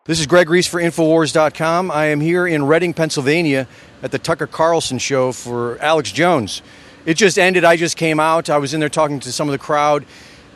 This is Greg Reese for Infowars.com. I am here in Reading, Pennsylvania at the Tucker Carlson show for Alex Jones. It just ended. I just came out. I was in there talking to some of the crowd.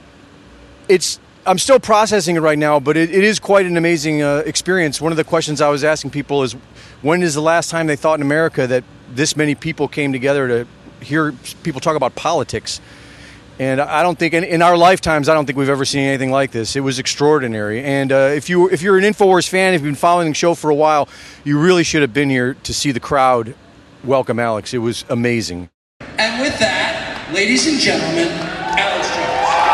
I'm still processing it right now, but it is quite an amazing experience. One of the questions I was asking people is, when is the last time they thought in America that this many people came together to hear people talk about politics? And I don't think, in our lifetimes, I don't think we've ever seen anything like this. It was extraordinary. And if you're an InfoWars fan, if you've been following the show for a while, you really should have been here to see the crowd welcome Alex. It was amazing. And with that, ladies and gentlemen, Alex Jones.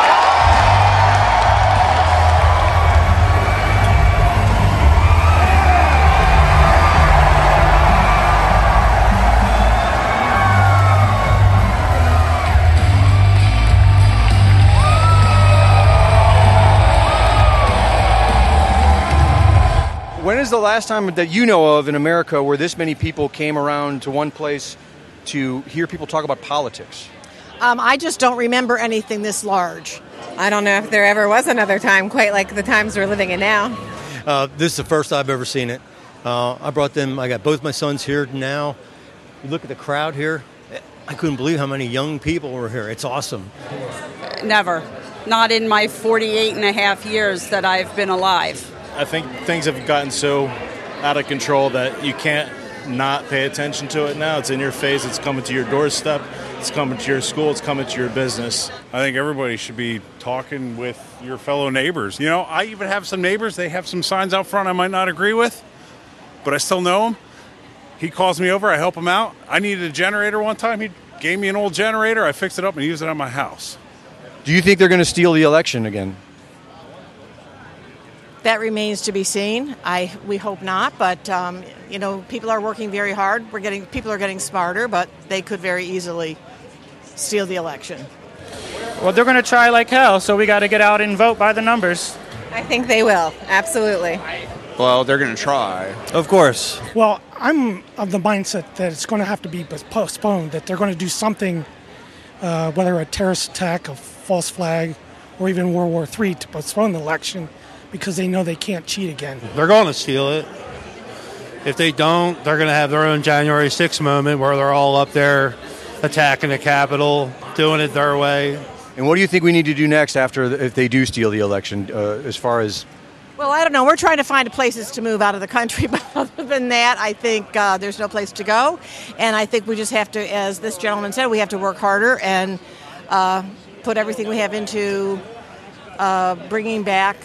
When is the last time that you know of in America where this many people came around to one place to hear people talk about politics? I just don't remember anything this large. I don't know if there ever was another time quite like the times we're living in now. This is the first I've ever seen it. I got both my sons here now. You look at the crowd here. I couldn't believe how many young people were here. It's awesome. Never. Not in my 48 and a half years that I've been alive. I think things have gotten so out of control that you can't not pay attention to it now. It's in your face. It's coming to your doorstep. It's coming to your school. It's coming to your business. I think everybody should be talking with your fellow neighbors. You know, I even have some neighbors. They have some signs out front I might not agree with, but I still know him. He calls me over. I help him out. I needed a generator one time. He gave me an old generator. I fixed it up and used it at my house. Do you think they're going to steal the election again? That remains to be seen. We hope not, but people are working very hard. People are getting smarter, but they could very easily steal the election. Well, they're going to try like hell, so we got to get out and vote by the numbers. I think they will, absolutely. Well, they're going to try. Of course. Well, I'm of the mindset that it's going to have to be postponed, that they're going to do something, whether a terrorist attack, a false flag, or even World War III, to postpone the election, because they know they can't cheat again. They're going to steal it. If they don't, they're going to have their own January 6th moment where they're all up there attacking the Capitol, doing it their way. And what do you think we need to do next if they do steal the election, as far as... Well, I don't know. We're trying to find places to move out of the country, but other than that, I think there's no place to go. And I think we just have to, as this gentleman said, we have to work harder and put everything we have into bringing back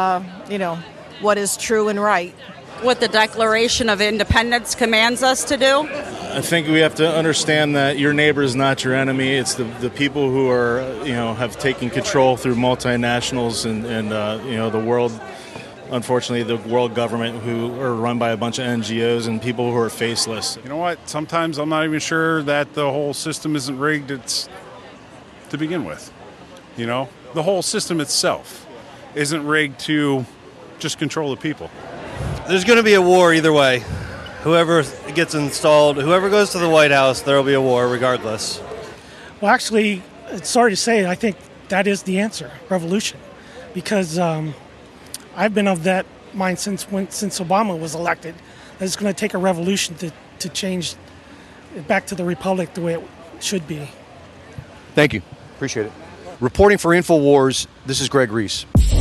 what is true and right. What the Declaration of Independence commands us to do? I think we have to understand that your neighbor is not your enemy. It's the people who are, have taken control through multinationals and the world, unfortunately, the world government, who are run by a bunch of NGOs and people who are faceless. You know what? Sometimes I'm not even sure that the whole system isn't rigged to begin with. You know, the whole system itself isn't rigged to just control the people. There's going to be a war either way. Whoever gets installed, whoever goes to the White House, there will be a war regardless. Well, actually, sorry to say, I think that is the answer, revolution. Because I've been of that mind since Obama was elected. That it's going to take a revolution to change it back to the republic the way it should be. Thank you. Appreciate it. Reporting for InfoWars, this is Greg Reese.